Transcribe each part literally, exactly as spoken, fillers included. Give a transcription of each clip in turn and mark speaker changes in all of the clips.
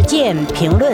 Speaker 1: 见评论。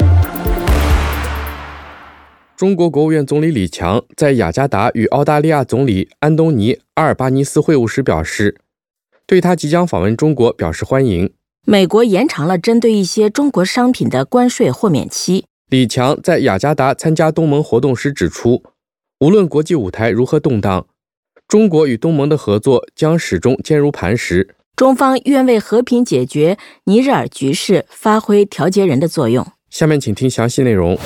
Speaker 2: 中国国务院总理李强在雅加达与澳大利亚总理安东尼·阿尔巴尼斯会晤时表示，对他即将访问中国表示欢迎。
Speaker 1: 美国延长了针对一些中国商品的关税豁免期。
Speaker 2: 李强在雅加达参加东盟活动时指出，无论国际舞台如何动荡，中国与东盟的合作将始终坚如磐石。
Speaker 1: 中方愿为和平解决尼日尔局势发挥调节人的作用。
Speaker 2: 下面请听详细内容。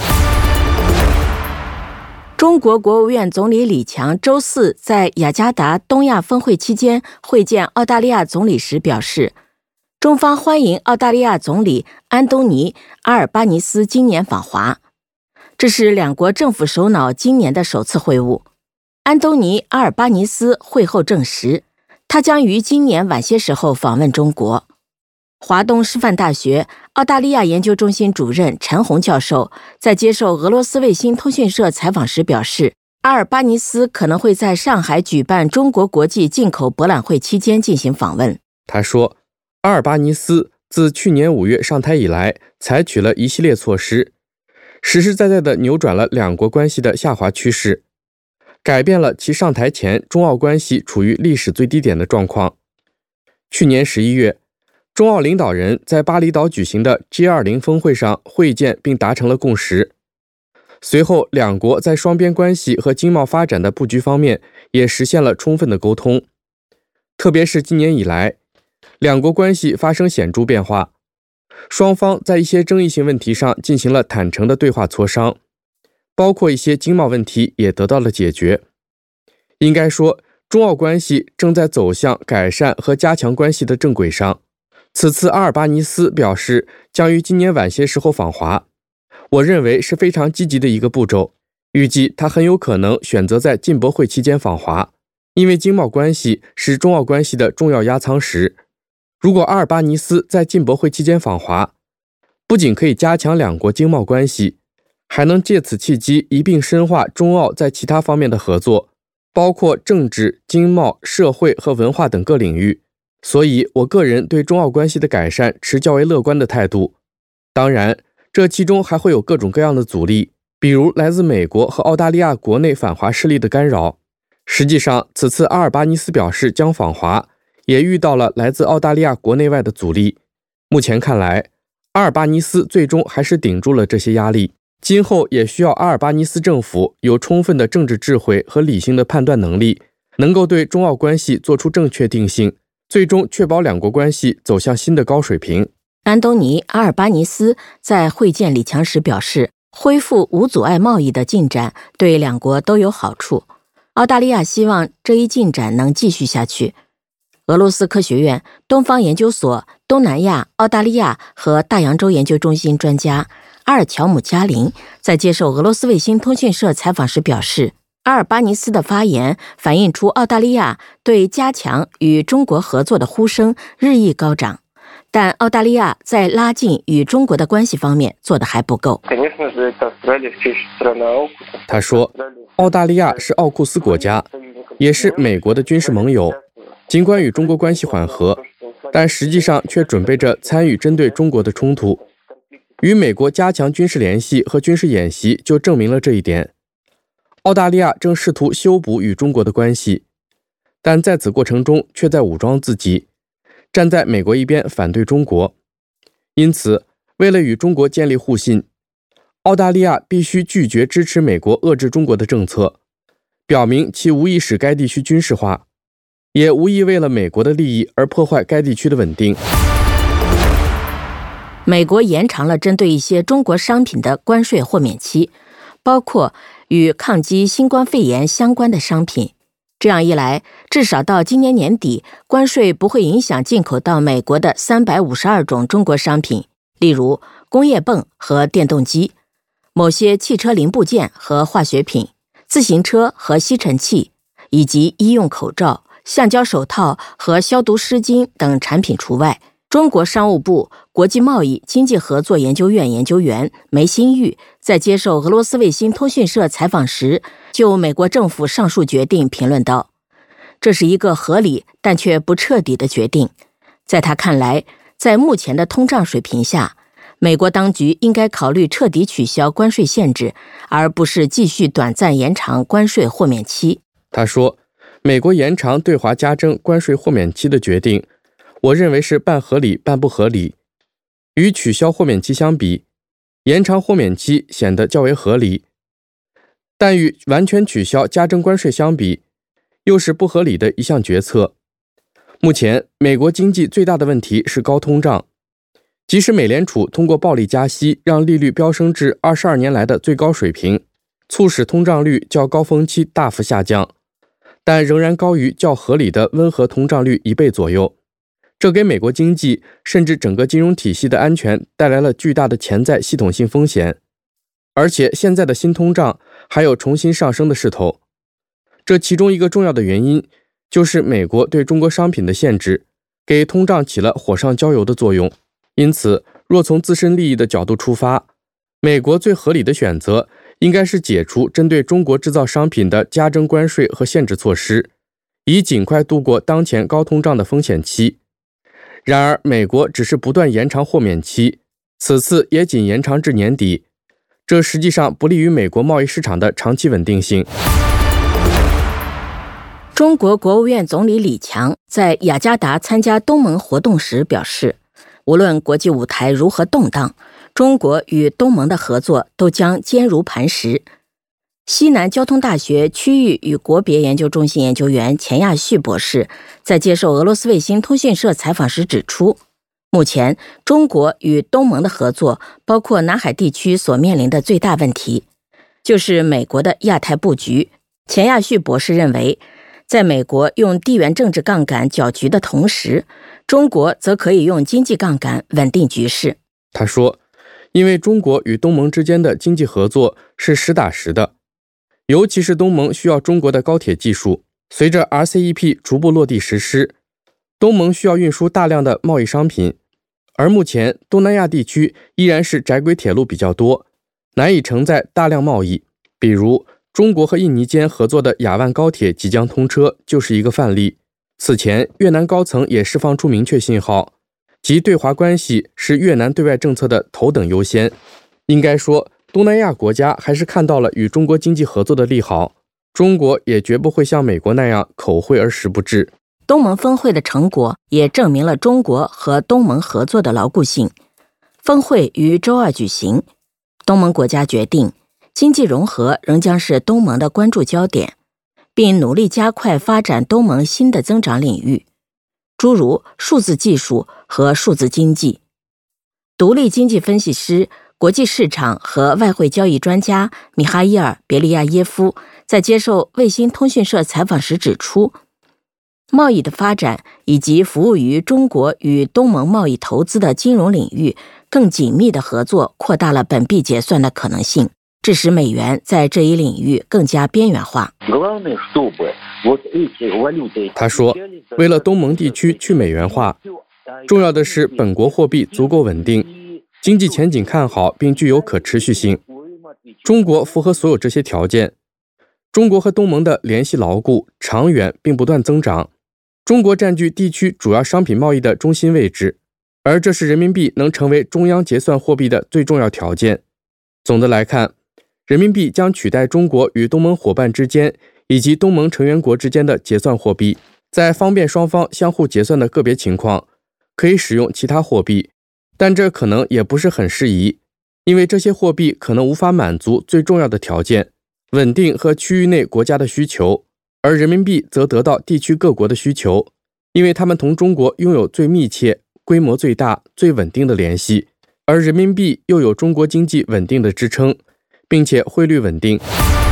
Speaker 1: 中国国务院总理李强周四在雅加达东亚峰会期间会见澳大利亚总理时表示，中方欢迎澳大利亚总理安东尼·阿尔巴尼斯今年访华，这是两国政府首脑今年的首次会晤。安东尼·阿尔巴尼斯会后证实，他将于今年晚些时候访问中国。华东师范大学澳大利亚研究中心主任陈红教授在接受俄罗斯卫星通讯社采访时表示，阿尔巴尼斯可能会在上海举办中国国际进口博览会期间进行访问。
Speaker 2: 他说，阿尔巴尼斯自去年五月上台以来，采取了一系列措施，实实在在地扭转了两国关系的下滑趋势，改变了其上台前中澳关系处于历史最低点的状况。去年十一月，中澳领导人在巴厘岛举行的 G 二十 峰会上会见并达成了共识。随后，两国在双边关系和经贸发展的布局方面也实现了充分的沟通。特别是今年以来，两国关系发生显著变化，双方在一些争议性问题上进行了坦诚的对话磋商，包括一些经贸问题也得到了解决。应该说，中澳关系正在走向改善和加强关系的正轨上。此次阿尔巴尼斯表示将于今年晚些时候访华，我认为是非常积极的一个步骤。预计他很有可能选择在进博会期间访华，因为经贸关系是中澳关系的重要压舱石。如果阿尔巴尼斯在进博会期间访华，不仅可以加强两国经贸关系，还能借此契机一并深化中澳在其他方面的合作，包括政治、经贸、社会和文化等各领域。所以我个人对中澳关系的改善持较为乐观的态度。当然，这其中还会有各种各样的阻力，比如来自美国和澳大利亚国内反华势力的干扰。实际上，此次阿尔巴尼斯表示将访华，也遇到了来自澳大利亚国内外的阻力。目前看来，阿尔巴尼斯最终还是顶住了这些压力。今后也需要阿尔巴尼斯政府有充分的政治智慧和理性的判断能力，能够对中澳关系做出正确定性，最终确保两国关系走向新的高水平。
Speaker 1: 安东尼·阿尔巴尼斯在会见李强时表示，恢复无阻碍贸易的进展对两国都有好处。澳大利亚希望这一进展能继续下去。俄罗斯科学院、东方研究所、东南亚、澳大利亚和大洋洲研究中心专家阿尔乔姆·加林在接受俄罗斯卫星通讯社采访时表示，阿尔巴尼斯的发言反映出澳大利亚对加强与中国合作的呼声日益高涨，但澳大利亚在拉近与中国的关系方面做得还不够。
Speaker 2: 他说，澳大利亚是奥库斯国家，也是美国的军事盟友，尽管与中国关系缓和，但实际上却准备着参与针对中国的冲突。与美国加强军事联系和军事演习就证明了这一点。澳大利亚正试图修补与中国的关系，但在此过程中却在武装自己，站在美国一边反对中国。因此，为了与中国建立互信，澳大利亚必须拒绝支持美国遏制中国的政策，表明其无意使该地区军事化，也无意为了美国的利益而破坏该地区的稳定。
Speaker 1: 美国延长了针对一些中国商品的关税豁免期，包括与抗击新冠肺炎相关的商品。这样一来，至少到今年年底，关税不会影响进口到美国的三百五十二种中国商品，例如工业泵和电动机、某些汽车零部件和化学品、自行车和吸尘器，以及医用口罩、橡胶手套和消毒湿巾等产品除外。中国商务部国际贸易经济合作研究院研究员梅新玉在接受俄罗斯卫星通讯社采访时，就美国政府上述决定评论道：“这是一个合理但却不彻底的决定。在他看来，在目前的通胀水平下， 美国当局应该考虑彻底取消关税限制，而不是继续短暂延长关税豁免期。
Speaker 2: 他说，美国延长对华加征关税豁免期的决定，我认为是半合理半不合理。与取消豁免期相比，延长豁免期显得较为合理，但与完全取消加征关税相比，又是不合理的一项决策。目前，美国经济最大的问题是高通胀。即使美联储通过暴力加息让利率飙升至二十二年来的最高水平，促使通胀率较高峰期大幅下降，但仍然高于较合理的温和通胀率一倍左右。这给美国经济甚至整个金融体系的安全带来了巨大的潜在系统性风险，而且现在的新通胀还有重新上升的势头。这其中一个重要的原因就是美国对中国商品的限制给通胀起了火上浇油的作用。因此，若从自身利益的角度出发，美国最合理的选择应该是解除针对中国制造商品的加征关税和限制措施，以尽快度过当前高通胀的风险期。然而，美国只是不断延长豁免期，此次也仅延长至年底，这实际上不利于美国贸易市场的长期稳定性。
Speaker 1: 中国国务院总理李强在雅加达参加东盟活动时表示，无论国际舞台如何动荡，中国与东盟的合作都将坚如磐石。西南交通大学区域与国别研究中心研究员钱亚旭博士在接受俄罗斯卫星通讯社采访时指出，目前中国与东盟的合作，包括南海地区所面临的最大问题，就是美国的亚太布局。钱亚旭博士认为，在美国用地缘政治杠杆搅局的同时，中国则可以用经济杠杆稳定局势。
Speaker 2: 他说，因为中国与东盟之间的经济合作是实打实的，尤其是东盟需要中国的高铁技术，随着 R C E P 逐步落地实施，东盟需要运输大量的贸易商品，而目前东南亚地区依然是窄轨铁路比较多，难以承载大量贸易。比如中国和印尼间合作的雅万高铁即将通车就是一个范例。此前，越南高层也释放出明确信号，即对华关系是越南对外政策的头等优先。应该说，东南亚国家还是看到了与中国经济合作的利好，中国也绝不会像美国那样口惠而实不至。
Speaker 1: 东盟峰会的成果也证明了中国和东盟合作的牢固性。峰会于周二举行，东盟国家决定，经济融合仍将是东盟的关注焦点，并努力加快发展东盟新的增长领域，诸如数字技术和数字经济。独立经济分析师、国际市场和外汇交易专家米哈伊尔·别利亚耶夫在接受卫星通讯社采访时指出，贸易的发展以及服务于中国与东盟贸易投资的金融领域更紧密的合作，扩大了本币结算的可能性，致使美元在这一领域更加边缘化。
Speaker 2: 他说，为了东盟地区去美元化，重要的是本国货币足够稳定，经济前景看好并具有可持续性。中国符合所有这些条件。中国和东盟的联系牢固、长远并不断增长。中国占据地区主要商品贸易的中心位置，而这是人民币能成为中央结算货币的最重要条件。总的来看，人民币将取代中国与东盟伙伴之间以及东盟成员国之间的结算货币。在方便双方相互结算的个别情况，可以使用其他货币，但这可能也不是很适宜，因为这些货币可能无法满足最重要的条件，稳定和区域内国家的需求，而人民币则得到地区各国的需求，因为他们同中国拥有最密切、规模最大、最稳定的联系，而人民币又有中国经济稳定的支撑，并且汇率稳定。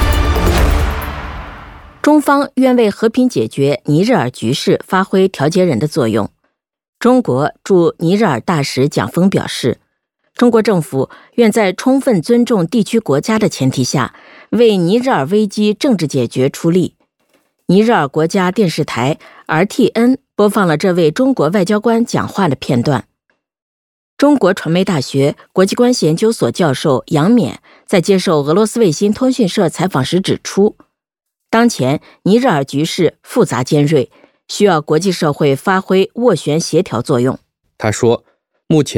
Speaker 1: 中方愿为和平解决尼日尔局势发挥调节人的作用。中国驻尼日尔大使蒋锋表示，中国政府愿在充分尊重地区国家的前提下，为尼日尔危机政治解决出力。尼日尔国家电视台 R T N 播放了这位中国外交官讲话的片段。中国传媒大学国际关系研究所教授杨冕在接受俄罗斯卫星通讯社采访时指出，当前尼日尔局势复杂尖锐，需要国际社会发挥斡旋协调作用。
Speaker 2: 他说，目前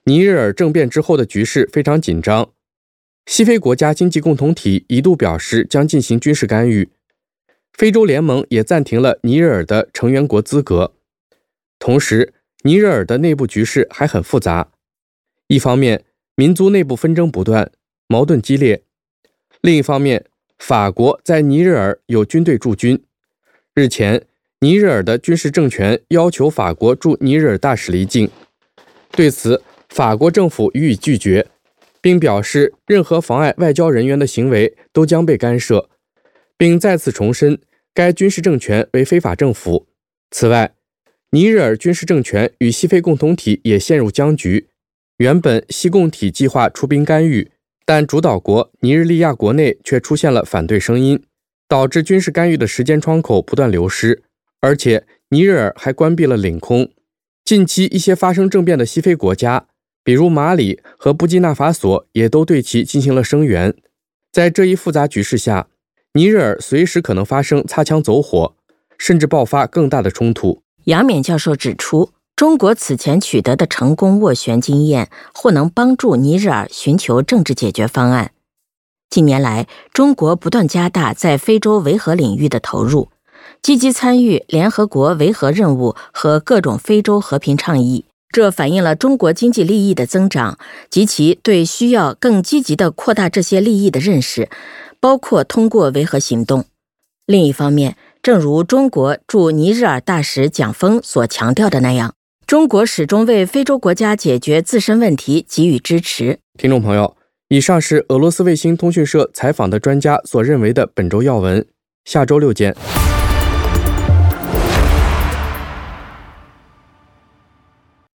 Speaker 2: 尼日尔政变之后的局势非常紧张，西非国家经济共同体一度表示将进行军事干预，非洲联盟也暂停了尼日尔的成员国资格。同时，尼日尔的内部局势还很复杂，一方面民族内部纷争不断，矛盾激烈；另一方面，法国在尼日尔有军队驻军。日前，尼日尔的军事政权要求法国驻尼日尔大使离境，对此，法国政府予以拒绝，并表示任何妨碍外交人员的行为都将被干涉，并再次重申该军事政权为非法政府。此外，尼日尔军事政权与西非共同体也陷入僵局。原本西共体计划出兵干预，但主导国尼日利亚国内却出现了反对声音，导致军事干预的时间窗口不断流失，而且尼日尔还关闭了领空。近期一些发生政变的西非国家，比如马里和布基纳法索，也都对其进行了声援。在这一复杂局势下，尼日尔随时可能发生擦枪走火，甚至爆发更大的冲突。
Speaker 1: 杨冕教授指出，中国此前取得的成功斡旋经验或能帮助尼日尔寻求政治解决方案。近年来，中国不断加大在非洲维和领域的投入，积极参与联合国维和任务和各种非洲和平倡议，这反映了中国经济利益的增长及其对需要更积极地扩大这些利益的认识，包括通过维和行动。另一方面，正如中国驻尼日尔大使蒋锋所强调的那样，中国始终为非洲国家解决自身问题给予支持。
Speaker 2: 听众朋友，以上是俄罗斯卫星通讯社采访的专家所认为的本周要闻，下周六见。